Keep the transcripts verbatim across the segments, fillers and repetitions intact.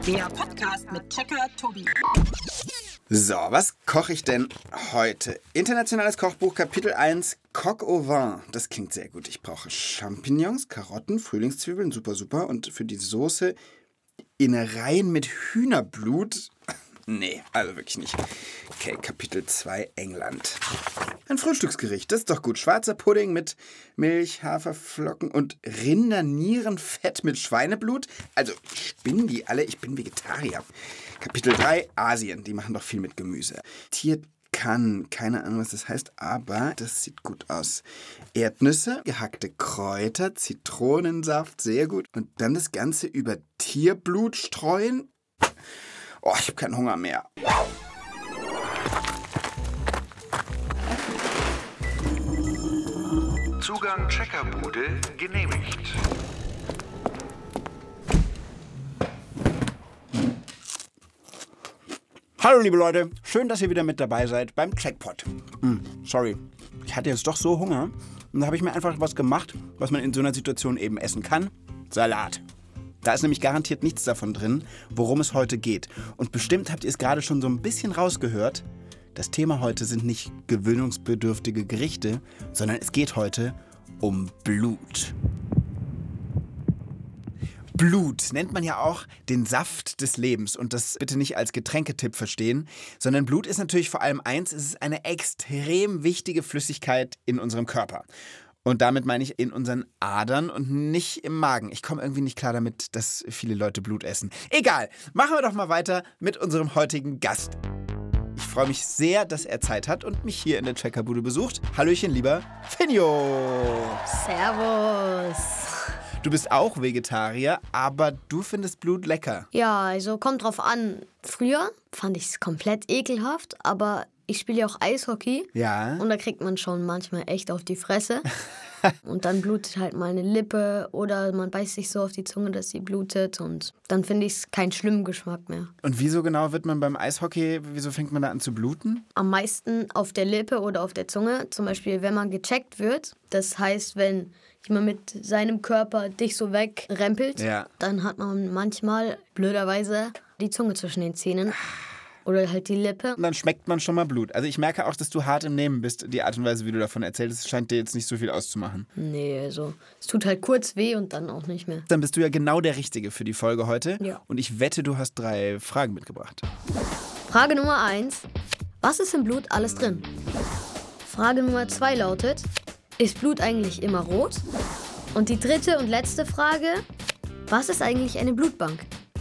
Der Podcast mit Checker Tobi. So, was koche ich denn heute? Internationales Kochbuch, Kapitel eins, Coq au vin. Das klingt sehr gut. Ich brauche Champignons, Karotten, Frühlingszwiebeln, super, super. Und für die Soße Innereien mit Hühnerblut. Nee, also wirklich nicht. Okay, Kapitel zwei, England. Ein Frühstücksgericht, das ist doch gut. Schwarzer Pudding mit Milch, Haferflocken und Rindernierenfett mit Schweineblut. Also, spinnen die alle? Ich bin Vegetarier. Kapitel drei, Asien. Die machen doch viel mit Gemüse. Tierkan, keine Ahnung, was das heißt, aber das sieht gut aus. Erdnüsse, gehackte Kräuter, Zitronensaft, sehr gut. Und dann das Ganze über Tierblut streuen. Oh, ich habe keinen Hunger mehr. Zugang Checkerbude genehmigt. Hallo liebe Leute, schön, dass ihr wieder mit dabei seid beim Checkpot. Mm, sorry, ich hatte jetzt doch so Hunger und da habe ich mir einfach was gemacht, was man in so einer Situation eben essen kann. Salat. Da ist nämlich garantiert nichts davon drin, worum es heute geht. Und bestimmt habt ihr es gerade schon so ein bisschen rausgehört. Das Thema heute sind nicht gewöhnungsbedürftige Gerichte, sondern es geht heute um Blut. Blut nennt man ja auch den Saft des Lebens und das bitte nicht als Getränketipp verstehen, sondern Blut ist natürlich vor allem eins, es ist eine extrem wichtige Flüssigkeit in unserem Körper. Und damit meine ich in unseren Adern und nicht im Magen. Ich komme irgendwie nicht klar damit, dass viele Leute Blut essen. Egal, machen wir doch mal weiter mit unserem heutigen Gast. Ich freue mich sehr, dass er Zeit hat und mich hier in der Checkerbude besucht. Hallöchen, lieber Finjo. Servus. Du bist auch Vegetarier, aber du findest Blut lecker. Ja, also kommt drauf an. Früher fand ich es komplett ekelhaft, aber ich spiele ja auch Eishockey. Ja. Und da kriegt man schon manchmal echt auf die Fresse. Und dann blutet halt mal eine Lippe oder man beißt sich so auf die Zunge, dass sie blutet. Und dann finde ich es keinen schlimmen Geschmack mehr. Und wieso genau wird man beim Eishockey, wieso fängt man da an zu bluten? Am meisten auf der Lippe oder auf der Zunge. Zum Beispiel, wenn man gecheckt wird. Das heißt, wenn jemand mit seinem Körper dich so wegrempelt, ja, dann hat man manchmal, blöderweise, die Zunge zwischen den Zähnen. Oder halt die Lippe. Und dann schmeckt man schon mal Blut. Also ich merke auch, dass du hart im Nehmen bist. Die Art und Weise, wie du davon erzählst, scheint dir jetzt nicht so viel auszumachen. Nee, also es tut halt kurz weh und dann auch nicht mehr. Dann bist du ja genau der Richtige für die Folge heute. Ja. Und ich wette, du hast drei Fragen mitgebracht. Frage Nummer eins. Was ist im Blut alles drin? Frage Nummer zwei lautet, ist Blut eigentlich immer rot? Und die dritte und letzte Frage, was ist eigentlich eine Blutbank?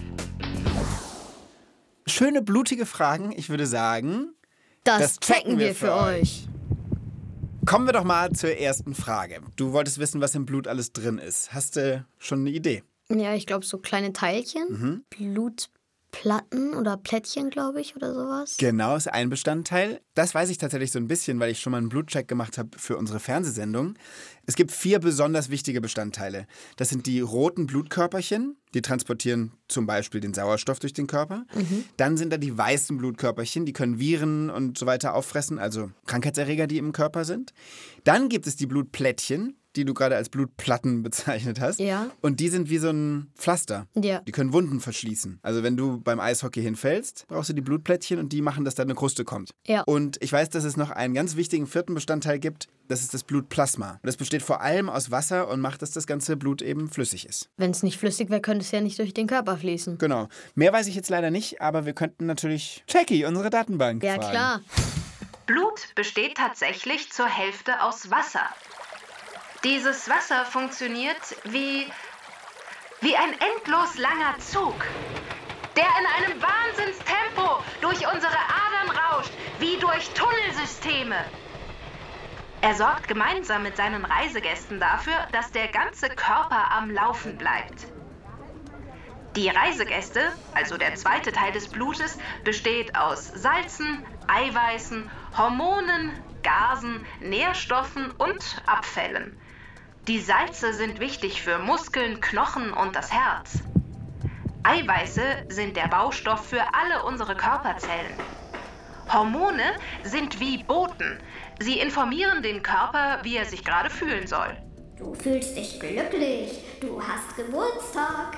Schöne, blutige Fragen. Ich würde sagen, Das, das checken wir für euch. Kommen wir doch mal zur ersten Frage. Du wolltest wissen, was im Blut alles drin ist. Hast du schon eine Idee? Ja, ich glaube so kleine Teilchen. Mhm. Blutplatten oder Plättchen, glaube ich, oder sowas. Genau, ist ein Bestandteil. Das weiß ich tatsächlich so ein bisschen, weil ich schon mal einen Blutcheck gemacht habe für unsere Fernsehsendung. Es gibt vier besonders wichtige Bestandteile. Das sind die roten Blutkörperchen, die transportieren zum Beispiel den Sauerstoff durch den Körper. Mhm. Dann sind da die weißen Blutkörperchen, die können Viren und so weiter auffressen, also Krankheitserreger, die im Körper sind. Dann gibt es die Blutplättchen, die du gerade als Blutplatten bezeichnet hast. Ja. Und die sind wie so ein Pflaster. Ja. Die können Wunden verschließen. Also wenn du beim Eishockey hinfällst, brauchst du die Blutplättchen und die machen, dass da eine Kruste kommt. Ja. Und ich weiß, dass es noch einen ganz wichtigen vierten Bestandteil gibt. Das ist das Blutplasma. Und das besteht vor allem aus Wasser und macht, dass das ganze Blut eben flüssig ist. Wenn es nicht flüssig wäre, könnte es ja nicht durch den Körper fließen. Genau. Mehr weiß ich jetzt leider nicht, aber wir könnten natürlich Jackie, unsere Datenbank, Ja, fragen. klar. Blut besteht tatsächlich zur Hälfte aus Wasser. Dieses Wasser funktioniert wie, wie ein endlos langer Zug, der in einem Wahnsinnstempo durch unsere Adern rauscht, wie durch Tunnelsysteme. Er sorgt gemeinsam mit seinen Reisegästen dafür, dass der ganze Körper am Laufen bleibt. Die Reisegäste, also der zweite Teil des Blutes, besteht aus Salzen, Eiweißen, Hormonen, Gasen, Nährstoffen und Abfällen. Die Salze sind wichtig für Muskeln, Knochen und das Herz. Eiweiße sind der Baustoff für alle unsere Körperzellen. Hormone sind wie Boten. Sie informieren den Körper, wie er sich gerade fühlen soll. Du fühlst dich glücklich, du hast Geburtstag.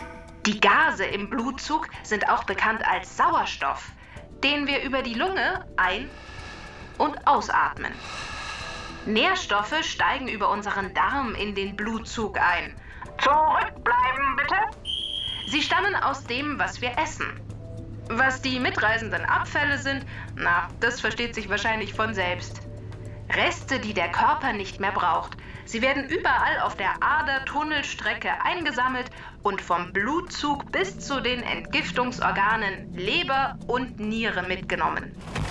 Die Gase im Blutzug sind auch bekannt als Sauerstoff, den wir über die Lunge ein- und ausatmen. Nährstoffe steigen über unseren Darm in den Blutzug ein. Zurückbleiben, bitte! Sie stammen aus dem, was wir essen. Was die mitreisenden Abfälle sind, na, das versteht sich wahrscheinlich von selbst. Reste, die der Körper nicht mehr braucht. Sie werden überall auf der Ader-Tunnelstrecke eingesammelt und vom Blutzug bis zu den Entgiftungsorganen Leber und Niere mitgenommen.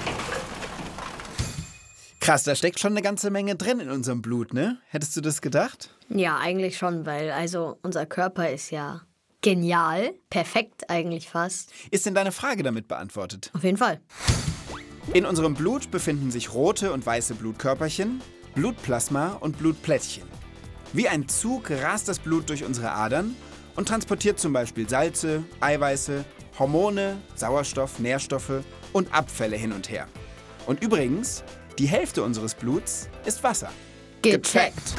Krass, da steckt schon eine ganze Menge drin in unserem Blut, ne? Hättest du das gedacht? Ja, eigentlich schon, weil also unser Körper ist ja genial, perfekt eigentlich fast. Ist denn deine Frage damit beantwortet? Auf jeden Fall. In unserem Blut befinden sich rote und weiße Blutkörperchen, Blutplasma und Blutplättchen. Wie ein Zug rast das Blut durch unsere Adern und transportiert zum Beispiel Salze, Eiweiße, Hormone, Sauerstoff, Nährstoffe und Abfälle hin und her. Und übrigens, die Hälfte unseres Bluts ist Wasser. Gecheckt.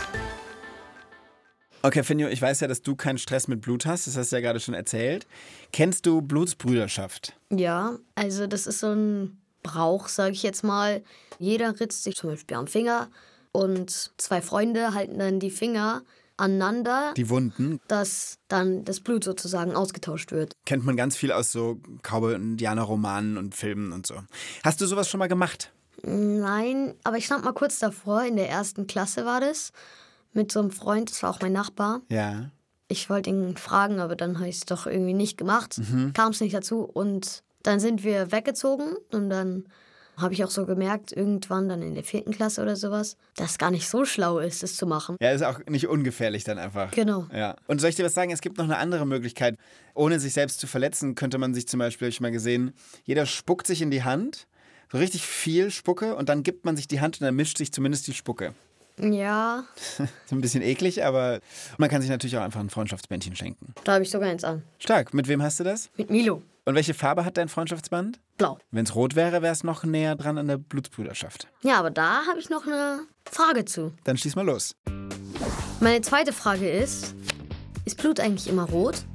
Okay, Finjo, ich weiß ja, dass du keinen Stress mit Blut hast, das hast du ja gerade schon erzählt. Kennst du Blutsbrüderschaft? Ja, also das ist so ein Brauch, sage ich jetzt mal. Jeder ritzt sich zum Beispiel am Finger und zwei Freunde halten dann die Finger aneinander, Die Wunden dass dann das Blut sozusagen ausgetauscht wird. kennt man ganz viel aus so Cowboy- und Indianer-Romanen und Filmen und so. Hast du sowas schon mal gemacht? Nein, aber ich stand mal kurz davor, in der ersten Klasse war das, mit so einem Freund, das war auch mein Nachbar. Ja. Ich wollte ihn fragen, aber dann habe ich es doch irgendwie nicht gemacht. Mhm. Kam es nicht dazu und dann sind wir weggezogen und dann habe ich auch so gemerkt, irgendwann dann in der vierten Klasse oder sowas, dass es gar nicht so schlau ist, das zu machen. Ja, ist auch nicht ungefährlich dann einfach. Genau. Ja. Und soll ich dir was sagen? Es gibt noch eine andere Möglichkeit. Ohne sich selbst zu verletzen, könnte man sich zum Beispiel, habe ich mal gesehen, jeder spuckt sich in die Hand, so richtig viel Spucke und dann gibt man sich die Hand und dann mischt sich zumindest die Spucke. Ja, So ein bisschen eklig, aber man kann sich natürlich auch einfach ein Freundschaftsbändchen schenken. da habe ich sogar eins an. Stark. Mit wem hast du das? Mit Milo. Und welche Farbe hat dein Freundschaftsband? Blau. Wenn es rot wäre, wäre es noch näher dran an der Blutsbrüderschaft. Ja, aber da habe ich noch eine Frage zu. Dann schieß mal los. Meine zweite Frage ist, ist Blut eigentlich immer rot?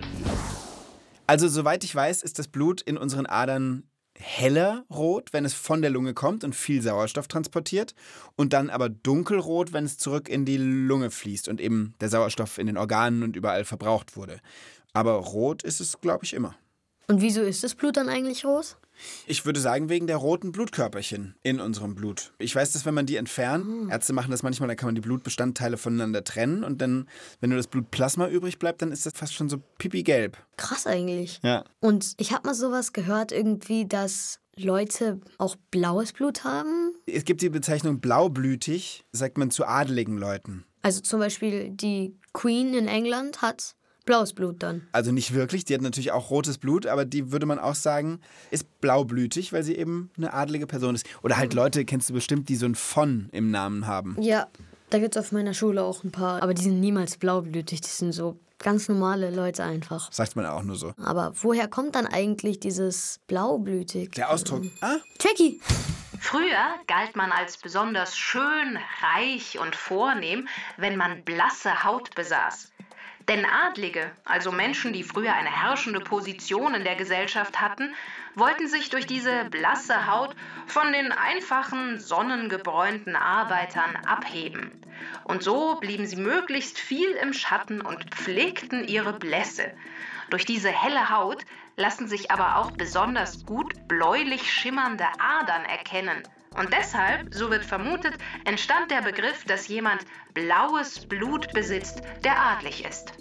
Also, soweit ich weiß, ist das Blut in unseren Adern heller rot, wenn es von der Lunge kommt und viel Sauerstoff transportiert und dann aber dunkelrot, wenn es zurück in die Lunge fließt und eben der Sauerstoff in den Organen und überall verbraucht wurde. Aber rot ist es, glaube ich, immer. Und wieso ist das Blut dann eigentlich rot? Ich würde sagen, wegen der roten Blutkörperchen in unserem Blut. Ich weiß, dass wenn man die entfernt, Mhm. Ärzte machen das manchmal, dann kann man die Blutbestandteile voneinander trennen und dann, wenn nur das Blutplasma übrig bleibt, dann ist das fast schon so pipi-gelb. Krass eigentlich. Ja. Und ich habe mal sowas gehört, irgendwie, dass Leute auch blaues Blut haben. Es gibt die Bezeichnung blaublütig, sagt man zu adeligen Leuten. Also zum Beispiel die Queen in England hat blaues Blut dann. Also nicht wirklich, die hat natürlich auch rotes Blut, aber die würde man auch sagen, ist blaublütig, weil sie eben eine adelige Person ist. Oder halt Leute, kennst du bestimmt, die so ein von im Namen haben. Ja, da gibt es auf meiner Schule auch ein paar, aber die sind niemals blaublütig, die sind so ganz normale Leute einfach. Sagt man auch nur so. Aber woher kommt dann eigentlich dieses blaublütig? Der Ausdruck. Ah, Jackie! Früher galt man als besonders schön, reich und vornehm, wenn man blasse Haut besaß. Denn Adlige, also Menschen, die früher eine herrschende Position in der Gesellschaft hatten, wollten sich durch diese blasse Haut von den einfachen, sonnengebräunten Arbeitern abheben. Und so blieben sie möglichst viel im Schatten und pflegten ihre Blässe. Durch diese helle Haut lassen sich aber auch besonders gut bläulich schimmernde Adern erkennen. Und deshalb, so wird vermutet, entstand der Begriff, dass jemand blaues Blut besitzt, der adlig ist.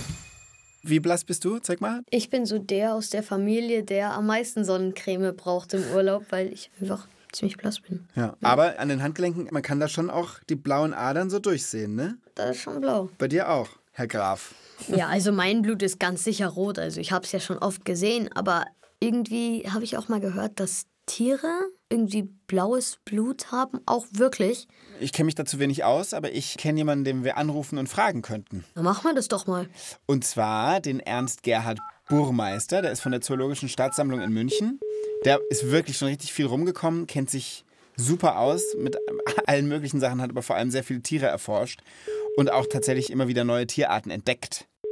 wie blass bist du? Zeig mal. Ich bin so der aus der Familie, der am meisten Sonnencreme braucht im Urlaub, weil ich einfach ziemlich blass bin. Ja. Aber an den Handgelenken, man kann da schon auch die blauen Adern so durchsehen, ne? Das ist schon blau. Bei dir auch, Herr Graf. Ja, also mein Blut ist ganz sicher rot. Also ich habe es ja schon oft gesehen, aber irgendwie habe ich auch mal gehört, dass Tiere irgendwie blaues Blut haben, auch wirklich. Ich kenne mich dazu wenig aus, aber ich kenne jemanden, den wir anrufen und fragen könnten. Dann machen wir das doch mal. Und zwar den Ernst Gerhard Burmeister, der ist von der Zoologischen Staatssammlung in München. Der ist wirklich schon richtig viel rumgekommen, kennt sich super aus mit allen möglichen Sachen, hat aber vor allem sehr viele Tiere erforscht und auch tatsächlich immer wieder neue Tierarten entdeckt.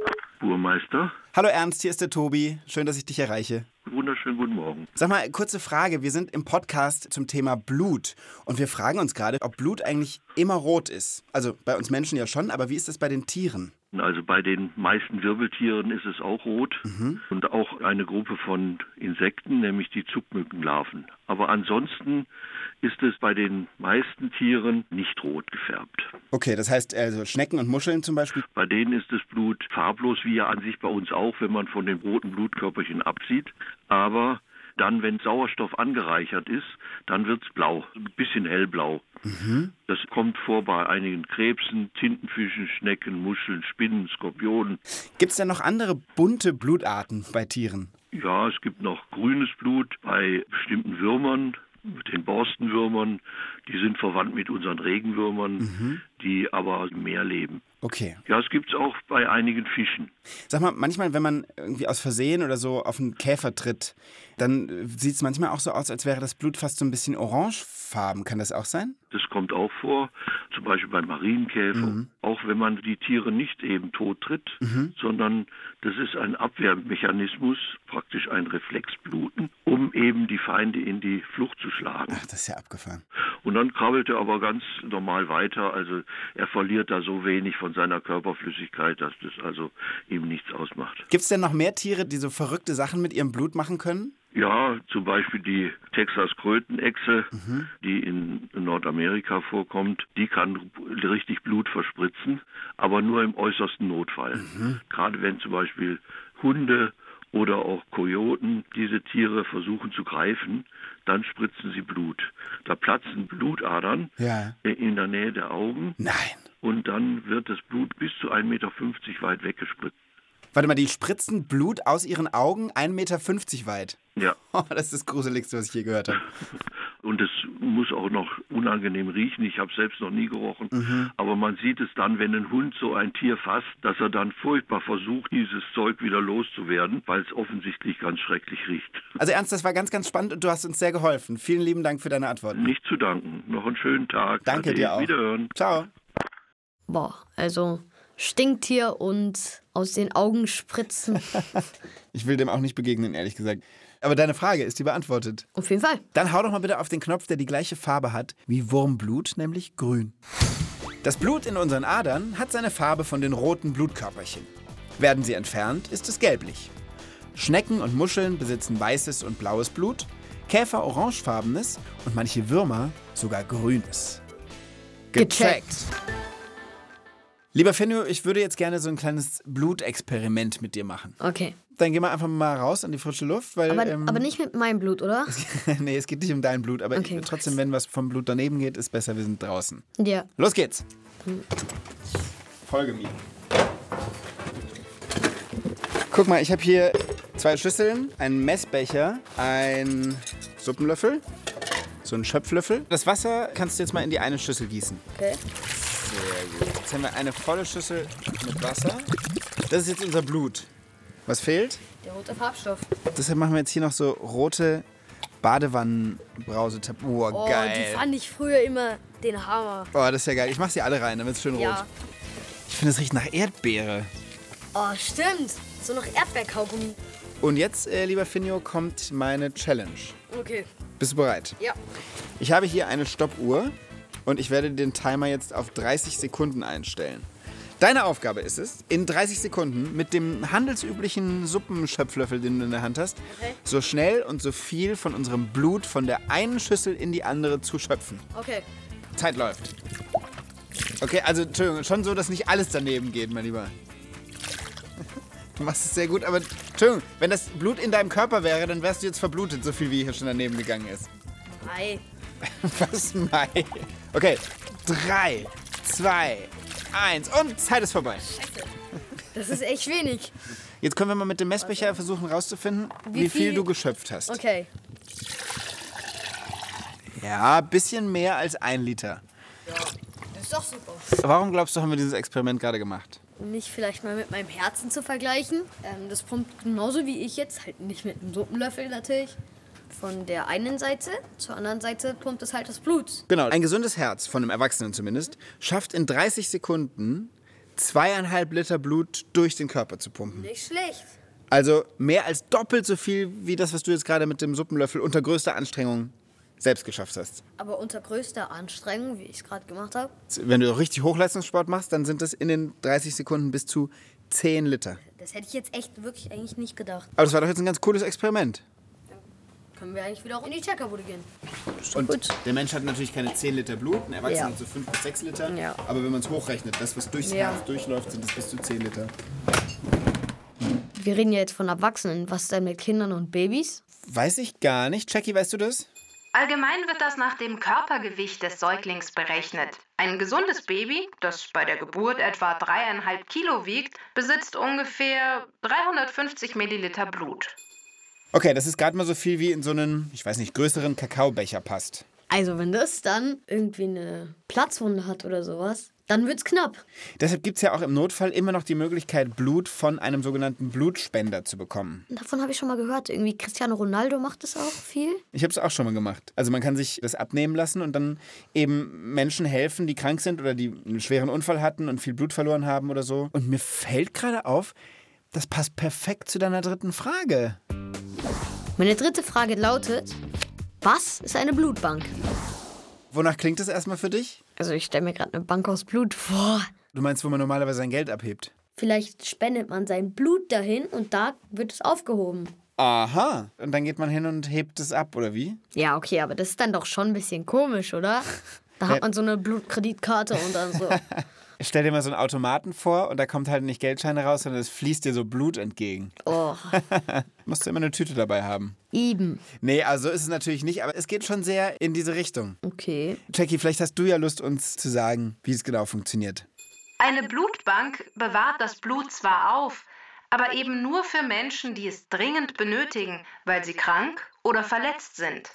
Burmeister. Hallo Ernst, hier ist der Tobi. Schön, dass ich dich erreiche. Wunderschönen guten Morgen. Sag mal, kurze Frage. Wir sind im Podcast zum Thema Blut und wir fragen uns gerade, ob Blut eigentlich immer rot ist. Also bei uns Menschen ja schon, aber wie ist das bei den Tieren? Also bei den meisten Wirbeltieren ist es auch rot mhm. und auch eine Gruppe von Insekten, nämlich die Zuckmückenlarven. Aber ansonsten ist es bei den meisten Tieren nicht rot gefärbt. Okay, das heißt also Schnecken und Muscheln zum Beispiel? Bei denen ist das Blut farblos, wie ja an sich bei uns auch, wenn man von den roten Blutkörperchen absieht. Aber dann, wenn Sauerstoff angereichert ist, dann wird es blau, ein bisschen hellblau. Mhm. Das kommt vor bei einigen Krebsen, Tintenfischen, Schnecken, Muscheln, Spinnen, Skorpionen. Gibt es denn noch andere bunte Blutarten bei Tieren? Ja, es gibt noch grünes Blut bei bestimmten Würmern, den Borstenwürmern. Die sind verwandt mit unseren Regenwürmern, mhm. die aber im Meer leben. Okay. Ja, es gibt es auch bei einigen Fischen. Sag mal, manchmal, wenn man irgendwie aus Versehen oder so auf einen Käfer tritt, dann sieht es manchmal auch so aus, als wäre das Blut fast so ein bisschen orangefarben. Kann das auch sein? Das kommt auch vor, zum Beispiel beim Marienkäfer. Mhm. Auch wenn man die Tiere nicht eben tot tritt, mhm. sondern das ist ein Abwehrmechanismus, praktisch ein Reflexbluten, um eben die Feinde in die Flucht zu schlagen. Ach, das ist ja abgefahren. Und dann krabbelt er aber ganz normal weiter. Also er verliert da so wenig von seiner Körperflüssigkeit, dass das also ihm nichts ausmacht. Gibt es denn noch mehr Tiere, die so verrückte Sachen mit ihrem Blut machen können? Ja, zum Beispiel die Texas-Krötenechse, mhm. die in Nordamerika vorkommt. Die kann richtig Blut verspritzen, aber nur im äußersten Notfall. Mhm. Gerade wenn zum Beispiel Hunde oder auch Kojoten diese Tiere versuchen zu greifen, dann spritzen sie Blut. Da platzen Blutadern ja. in der Nähe der Augen. Nein. Und dann wird das Blut bis zu ein Meter fünfzig weit weggespritzt. Warte mal, die spritzen Blut aus ihren Augen ein Meter fünfzig weit? Ja. Oh, das ist das Gruseligste, was ich je gehört habe. Und es muss auch noch unangenehm riechen. Ich habe es selbst noch nie gerochen. Mhm. Aber man sieht es dann, wenn ein Hund so ein Tier fasst, dass er dann furchtbar versucht, dieses Zeug wieder loszuwerden, weil es offensichtlich ganz schrecklich riecht. Also Ernst, das war ganz, ganz spannend und du hast uns sehr geholfen. Vielen lieben Dank für deine Antworten. Nicht zu danken. Noch einen schönen Tag. Danke Ade. dir auch. Wiederhören. Ciao. Boah, also Stinktier und aus den Augen spritzen. Ich will dem auch nicht begegnen, ehrlich gesagt. Aber deine Frage ist die beantwortet. Auf jeden Fall. Dann hau doch mal bitte auf den Knopf, der die gleiche Farbe hat wie Wurmblut, nämlich grün. Das Blut in unseren Adern hat seine Farbe von den roten Blutkörperchen. Werden sie entfernt, ist es gelblich. Schnecken und Muscheln besitzen weißes und blaues Blut, Käfer orangefarbenes und manche Würmer sogar grünes. Gecheckt. Lieber Fenjo, ich würde jetzt gerne so ein kleines Blutexperiment mit dir machen. Okay. Dann gehen wir einfach mal raus an die frische Luft. Weil, aber, ähm, aber nicht mit meinem Blut, oder? Nee, es geht nicht um dein Blut. Aber okay, ich, trotzdem, wenn was vom Blut daneben geht, ist besser, wir sind draußen. Ja. Los geht's. Hm. Folge mir. Guck mal, ich habe hier zwei Schüsseln, einen Messbecher, einen Suppenlöffel, so einen Schöpflöffel. Das Wasser kannst du jetzt mal in die eine Schüssel gießen. Okay. Sehr gut. Jetzt haben wir eine volle Schüssel mit Wasser. Das ist jetzt unser Blut. Was fehlt? Der rote Farbstoff. Deshalb machen wir jetzt hier noch so rote Badewannenbrause. Oh, oh, geil. Die fand ich früher immer den Hammer. Oh, das ist ja geil. Ich mach sie alle rein, damit es schön ja. rot. Ich finde, es riecht nach Erdbeere. Oh, stimmt. So noch Erdbeerkaugummi. Und jetzt, äh, lieber Finjo, kommt meine Challenge. Okay. Bist du bereit? Ja. Ich habe hier eine Stoppuhr und ich werde den Timer jetzt auf dreißig Sekunden einstellen. Deine Aufgabe ist es, in dreißig Sekunden mit dem handelsüblichen Suppenschöpflöffel, den du in der Hand hast, okay. so schnell und so viel von unserem Blut von der einen Schüssel in die andere zu schöpfen. Okay. Zeit läuft. Okay, also Entschuldigung, schon so, dass nicht alles daneben geht, mein Lieber. Du machst es sehr gut, aber Entschuldigung, wenn das Blut in deinem Körper wäre, dann wärst du jetzt verblutet, so viel wie hier schon daneben gegangen ist. Mai. Was, Mai? Okay, drei, zwei, eins und Zeit ist vorbei. Scheiße. Das ist echt wenig. Jetzt können wir mal mit dem Messbecher versuchen rauszufinden, wie, wie viel, viel du geschöpft hast. Okay. Ja, ein bisschen mehr als ein Liter. Ja, das ist doch super. Warum glaubst du, haben wir dieses Experiment gerade gemacht? Mich vielleicht mal mit meinem Herzen zu vergleichen. Ähm, das pumpt genauso wie ich jetzt, halt nicht mit einem Suppenlöffel natürlich. Von der einen Seite zur anderen Seite pumpt es halt das Blut. Genau, ein gesundes Herz, von einem Erwachsenen zumindest, schafft in dreißig Sekunden zweieinhalb Liter Blut durch den Körper zu pumpen. Nicht schlecht. Also mehr als doppelt so viel wie das, was du jetzt gerade mit dem Suppenlöffel unter größter Anstrengung selbst geschafft hast. Aber unter größter Anstrengung, wie ich es gerade gemacht habe. Wenn du richtig Hochleistungssport machst, dann sind das in den dreißig Sekunden bis zu zehn Liter. Das hätte ich jetzt echt wirklich eigentlich nicht gedacht. Aber das war doch jetzt ein ganz cooles Experiment. Können wir eigentlich wieder auch in die Checkerbude gehen. Und gut. der Mensch hat natürlich keine zehn Liter Blut, ein Erwachsener Ja. hat so fünf bis sechs Liter. Ja. Aber wenn man es hochrechnet, das, was durchs Ja. Herz durchläuft, sind es bis zu zehn Liter. Wir reden ja jetzt von Erwachsenen. Was denn mit Kindern und Babys? Weiß ich gar nicht. Jackie, weißt du das? Allgemein wird das nach dem Körpergewicht des Säuglings berechnet. Ein gesundes Baby, das bei der Geburt etwa dreieinhalb Kilo wiegt, besitzt ungefähr dreihundertfünfzig Milliliter Blut. Okay, das ist gerade mal so viel wie in so einen, ich weiß nicht, größeren Kakaobecher passt. Also wenn das dann irgendwie eine Platzwunde hat oder sowas, dann wird's knapp. Deshalb gibt es ja auch im Notfall immer noch die Möglichkeit, Blut von einem sogenannten Blutspender zu bekommen. Davon habe ich schon mal gehört. Irgendwie Cristiano Ronaldo macht das auch viel. Ich habe es auch schon mal gemacht. Also man kann sich das abnehmen lassen und dann eben Menschen helfen, die krank sind oder die einen schweren Unfall hatten und viel Blut verloren haben oder so. Und mir fällt gerade auf, das passt perfekt zu deiner dritten Frage. Meine dritte Frage lautet, was ist eine Blutbank? Wonach klingt das erstmal für dich? Also ich stelle mir gerade eine Bank aus Blut vor. Du meinst, wo man normalerweise sein Geld abhebt? Vielleicht spendet man sein Blut dahin und da wird es aufgehoben. Aha. Und dann geht man hin und hebt es ab, oder wie? Ja, okay, aber das ist dann doch schon ein bisschen komisch, oder? Da hat man so eine Blutkreditkarte und dann so. Stell dir mal so einen Automaten vor und da kommt halt nicht Geldscheine raus, sondern es fließt dir so Blut entgegen. Oh, Musst du immer eine Tüte dabei haben. eben. Nee, also ist es natürlich nicht, aber es geht schon sehr in diese Richtung. Okay. Jackie, vielleicht hast du ja Lust, uns zu sagen, wie es genau funktioniert. Eine Blutbank bewahrt das Blut zwar auf, aber eben nur für Menschen, die es dringend benötigen, weil sie krank oder verletzt sind.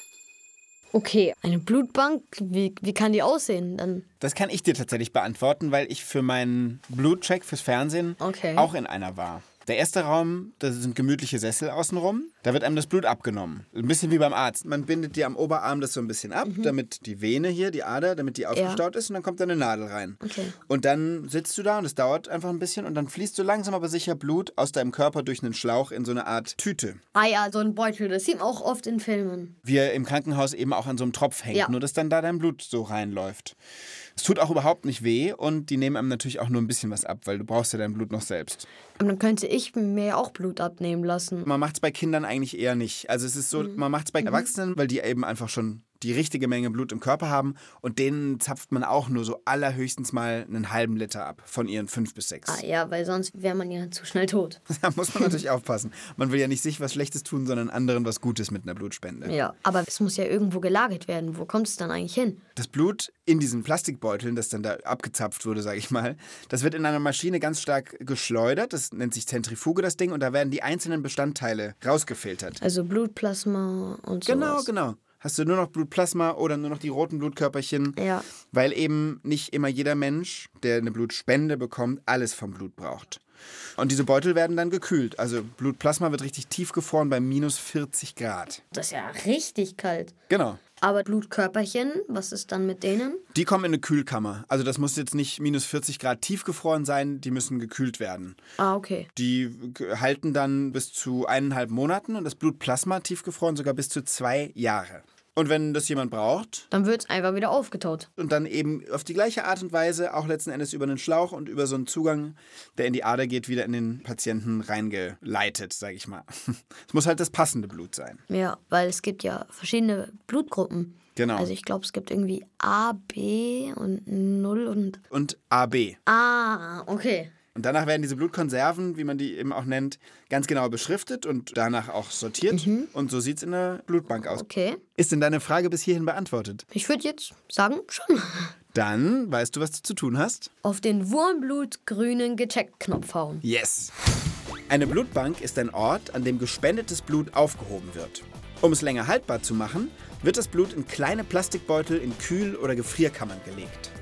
Okay, eine Blutbank, wie, wie kann die aussehen? Dann Das kann ich dir tatsächlich beantworten, weil ich für meinen Blutcheck fürs Fernsehen Okay. auch in einer war. Der erste Raum, das sind gemütliche Sessel außenrum. Da wird einem das Blut abgenommen. Ein bisschen wie beim Arzt. Man bindet dir am Oberarm das so ein bisschen ab, damit die Vene hier, die Ader, damit die aufgestaut ist und dann kommt da eine Nadel rein. Okay. Und dann sitzt du da und es dauert einfach ein bisschen und dann fließt so langsam aber sicher Blut aus deinem Körper durch einen Schlauch in so eine Art Tüte. Ah ja, so ein Beutel, das sieht man auch oft in Filmen. Wie er im Krankenhaus eben auch an so einem Tropf hängt, Ja. nur dass dann da dein Blut so reinläuft. Es tut auch überhaupt nicht weh und die nehmen einem natürlich auch nur ein bisschen was ab, weil du brauchst ja dein Blut noch selbst. Und dann könnte ich mir ja auch Blut abnehmen lassen. Man macht es bei Kindern eigentlich eher nicht. Also es ist so, man macht es bei Erwachsenen, weil die eben einfach schon die richtige Menge Blut im Körper haben und denen zapft man auch nur so allerhöchstens mal einen halben Liter ab von ihren fünf bis sechs. Ah ja, weil sonst wäre man ja zu schnell tot. Da muss man natürlich aufpassen. Man will ja nicht sich was Schlechtes tun, sondern anderen was Gutes mit einer Blutspende. Ja, aber es muss ja irgendwo gelagert werden. Wo kommt es dann eigentlich hin? Das Blut in diesen Plastikbeuteln, das dann da abgezapft wurde, sage ich mal, das wird in einer Maschine ganz stark geschleudert. Das nennt sich Zentrifuge, das Ding. Und da werden die einzelnen Bestandteile rausgefiltert. Also Blutplasma und so. Genau, genau. Hast du nur noch Blutplasma oder nur noch die roten Blutkörperchen? Ja. Weil eben nicht immer jeder Mensch, der eine Blutspende bekommt, alles vom Blut braucht. Und diese Beutel werden dann gekühlt. Also Blutplasma wird richtig tiefgefroren bei minus vierzig Grad. Das ist ja richtig kalt. Genau. Aber Blutkörperchen, was ist dann mit denen? Die kommen in eine Kühlkammer. Also das muss jetzt nicht minus vierzig Grad tiefgefroren sein, die müssen gekühlt werden. Ah, okay. Die g- halten dann bis zu eineinhalb Monaten und das Blutplasma tiefgefroren sogar bis zu zwei Jahre. Und wenn das jemand braucht Dann wird es einfach wieder aufgetaut. und dann eben auf die gleiche Art und Weise, auch letzten Endes über einen Schlauch und über so einen Zugang, der in die Ader geht, wieder in den Patienten reingeleitet, sage ich mal. Es muss halt das passende Blut sein. Ja, weil es gibt ja verschiedene Blutgruppen. Genau. Also ich glaube, es gibt irgendwie A, B und null und... Und A B. Ah, okay. Und danach werden diese Blutkonserven, wie man die eben auch nennt, ganz genau beschriftet und danach auch sortiert. Und so sieht es in der Blutbank aus. Okay. Ist denn deine Frage bis hierhin beantwortet? Ich würde jetzt sagen, schon. Dann weißt du, was du zu tun hast? Auf den wurmblutgrünen Gecheckt-Knopf hauen. Yes! Eine Blutbank ist ein Ort, an dem gespendetes Blut aufgehoben wird. Um es länger haltbar zu machen, wird das Blut in kleine Plastikbeutel in Kühl- oder Gefrierkammern gelegt.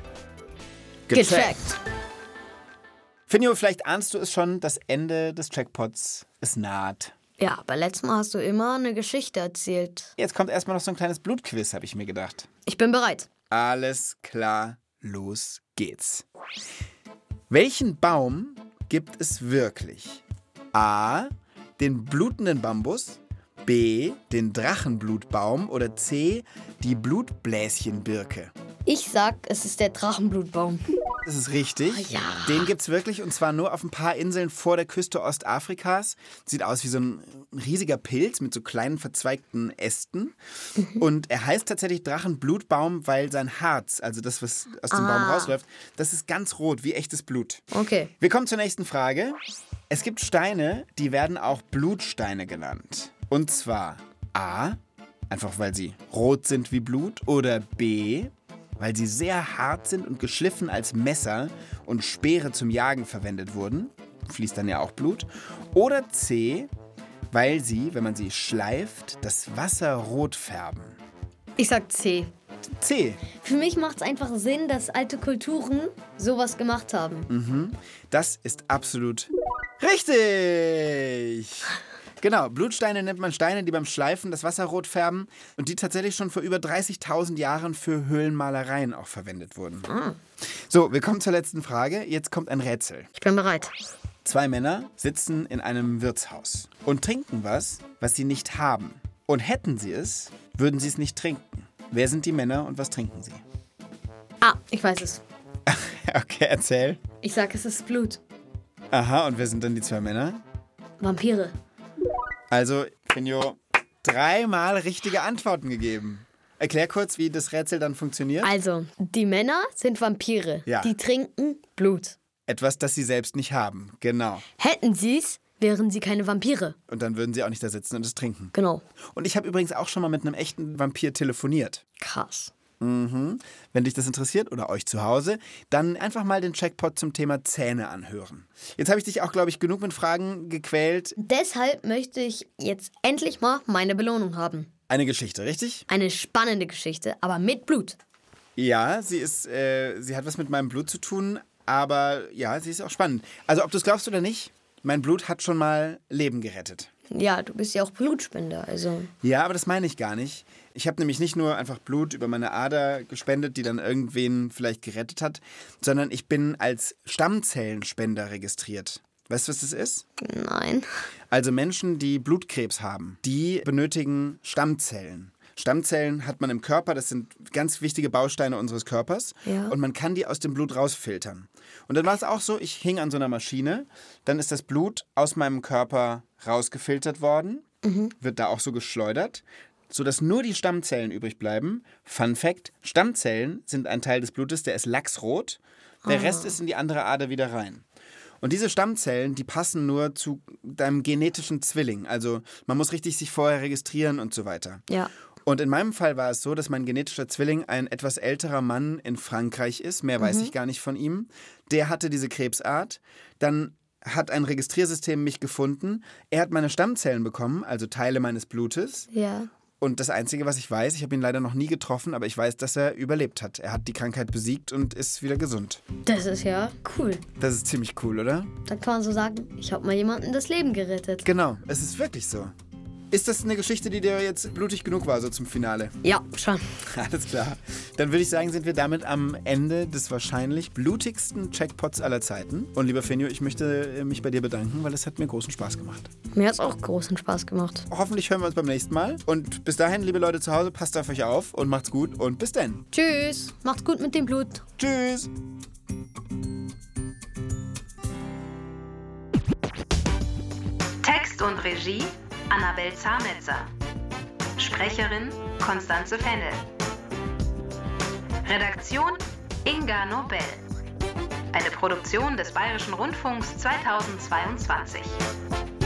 Gecheckt. Finjo, vielleicht ahnst du es schon, das Ende des Jackpots ist naht. Ja, aber letztes Mal hast du immer eine Geschichte erzählt. Jetzt kommt erstmal noch so ein kleines Blutquiz, habe ich mir gedacht. Ich bin bereit. Alles klar, los geht's. Welchen Baum gibt es wirklich? A. Den blutenden Bambus, B. den Drachenblutbaum oder C. die Blutbläschenbirke? Ich sag, es ist der Drachenblutbaum. Das ist richtig. Oh ja. Den gibt es wirklich und zwar nur auf ein paar Inseln vor der Küste Ostafrikas. Sieht aus wie so ein riesiger Pilz mit so kleinen verzweigten Ästen. Mhm. Und er heißt tatsächlich Drachenblutbaum, weil sein Harz, also das, was aus dem ah. Baum rausläuft, das ist ganz rot, wie echtes Blut. Okay. Wir kommen zur nächsten Frage. Es gibt Steine, die werden auch Blutsteine genannt. Und zwar A, einfach weil sie rot sind wie Blut, oder B, weil sie sehr hart sind und geschliffen als Messer und Speere zum Jagen verwendet wurden. Fließt dann ja auch Blut. Oder C, weil sie, wenn man sie schleift, das Wasser rot färben. Ich sag C. C. Für mich macht es einfach Sinn, dass alte Kulturen sowas gemacht haben. Mhm. Das ist absolut richtig. Genau, Blutsteine nennt man Steine, die beim Schleifen das Wasser rot färben und die tatsächlich schon vor über dreißigtausend Jahren für Höhlenmalereien auch verwendet wurden. Ah. So, wir kommen zur letzten Frage. Jetzt kommt ein Rätsel. Ich bin bereit. Zwei Männer sitzen in einem Wirtshaus und trinken was, was sie nicht haben. Und hätten sie es, würden sie es nicht trinken. Wer sind die Männer und was trinken sie? Ah, ich weiß es. Okay, erzähl. Ich sag, es ist Blut. Aha, und wer sind dann die zwei Männer? Vampire. Also, Finjo, dreimal richtige Antworten gegeben. Erklär kurz, wie das Rätsel dann funktioniert. Also, die Männer sind Vampire. Ja. Die trinken Blut. Etwas, das sie selbst nicht haben, genau. Hätten sie es, wären sie keine Vampire. Und dann würden sie auch nicht da sitzen und es trinken. Genau. Und ich habe übrigens auch schon mal mit einem echten Vampir telefoniert. Krass. Mhm. Wenn dich das interessiert oder euch zu Hause, dann einfach mal den Checkpot zum Thema Zähne anhören. Jetzt habe ich dich auch, glaube ich, genug mit Fragen gequält. Deshalb möchte ich jetzt endlich mal meine Belohnung haben. Eine Geschichte, richtig? Eine spannende Geschichte, aber mit Blut. Ja, sie ist, äh, sie hat was mit meinem Blut zu tun, aber ja, sie ist auch spannend. Also ob du es glaubst oder nicht, mein Blut hat schon mal Leben gerettet. Ja, du bist ja auch Blutspender, also... Ja, aber das meine ich gar nicht. Ich habe nämlich nicht nur einfach Blut über meine Ader gespendet, die dann irgendwen vielleicht gerettet hat, sondern ich bin als Stammzellenspender registriert. Weißt du, was das ist? Nein. Also Menschen, die Blutkrebs haben, die benötigen Stammzellen. Stammzellen hat man im Körper, das sind ganz wichtige Bausteine unseres Körpers. Ja. Und man kann die aus dem Blut rausfiltern. Und dann war es auch so, ich hing an so einer Maschine, dann ist das Blut aus meinem Körper rausgefiltert worden, mhm. wird da auch so geschleudert, sodass nur die Stammzellen übrig bleiben. Fun Fact, Stammzellen sind ein Teil des Blutes, der ist lachsrot, der oh. Rest ist in die andere Ader wieder rein. Und diese Stammzellen, die passen nur zu deinem genetischen Zwilling. Also man muss richtig sich vorher registrieren und so weiter. Ja. Und in meinem Fall war es so, dass mein genetischer Zwilling ein etwas älterer Mann in Frankreich ist. Mehr weiß mhm. ich gar nicht von ihm. Der hatte diese Krebsart. Dann hat ein Registriersystem mich gefunden. Er hat meine Stammzellen bekommen, also Teile meines Blutes. Ja. Und das Einzige, was ich weiß, ich habe ihn leider noch nie getroffen, aber ich weiß, dass er überlebt hat. Er hat die Krankheit besiegt und ist wieder gesund. Das ist ja cool. Das ist ziemlich cool, oder? Dann kann man so sagen, ich habe mal jemandem das Leben gerettet. Genau, es ist wirklich so. Ist das eine Geschichte, die dir jetzt blutig genug war, so zum Finale? Ja, schon. Alles klar. Dann würde ich sagen, sind wir damit am Ende des wahrscheinlich blutigsten Checkpots aller Zeiten. Und lieber Finjo, ich möchte mich bei dir bedanken, weil es hat mir großen Spaß gemacht. Mir hat es auch großen Spaß gemacht. Hoffentlich hören wir uns beim nächsten Mal. Und bis dahin, liebe Leute zu Hause, passt auf euch auf und macht's gut und bis dann. Tschüss. Macht's gut mit dem Blut. Tschüss. Text und Regie Annabel Zametzer. Sprecherin Konstanze Fennel. Redaktion Inga Nobel. Eine Produktion des Bayerischen Rundfunks zweitausendzweiundzwanzig.